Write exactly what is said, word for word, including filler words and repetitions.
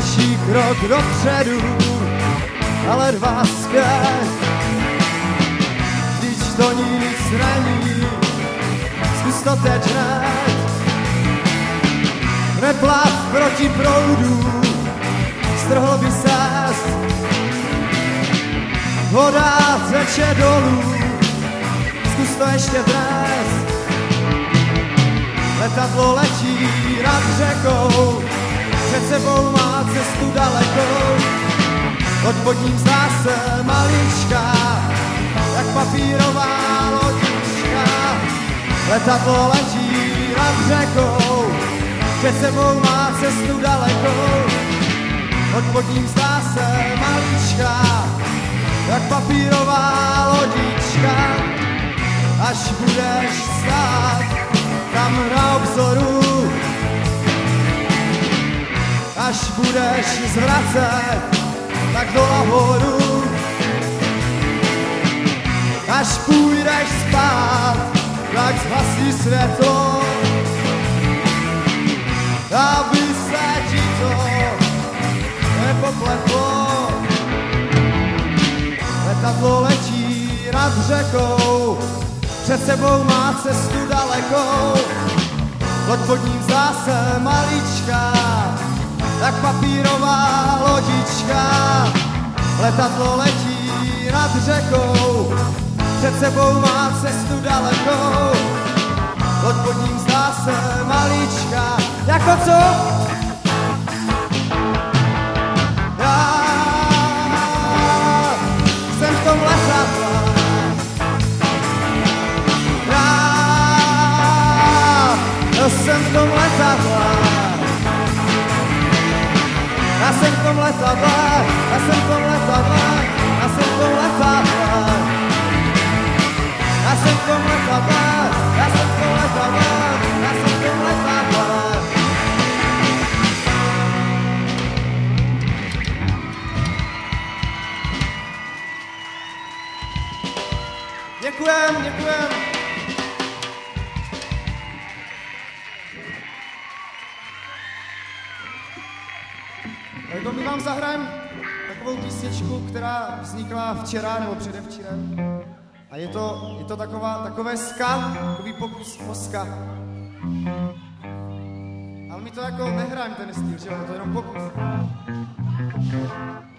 další krok dopředu, ale dva zpět. Vždyť to nic není, zkus to teď hned. Neplav proti proudu, strhl by ses. Voda teče dolů, zkus to ještě dnes. Letadlo letí nad řekou, před sebou má cestu dalekou. Pod vodním zdá se malička, jak papírová lodička. Letadlo letí nad řekou, před sebou má cestu dalekou. Pod vodním zdá se malička, jak papírová lodička. Až budeš stát tam na obzoru, až budeš zvracet tak do nahoru, až půjdeš spát, tak zhasí světlo, aby se ti to nepopletlo. Letadlo letí nad řekou, před sebou má cestu dalekou. Loď pod ním zdá se malička, jak papírová lodička. Letadlo letí nad řekou, před sebou má cestu dalekou. Loď pod ním zdá se malička, jako co? Já jsem v tom letadle. Já jsem v tom letadle. Já jsem v tom letadle, já jsem v tom letadle, já jsem v tom letadle. Já jsem v tom letadle, já jsem v tom letadle, já jsem v tom letadle. Děkujem, děkujem. Tak my vám zahrajeme takovou písničku, která vznikla včera nebo předevčírem. A je to, je to taková, takové ska, takový pokus o ska. Ale my to jako nehrajeme ten styl, že jo, je to jenom pokus.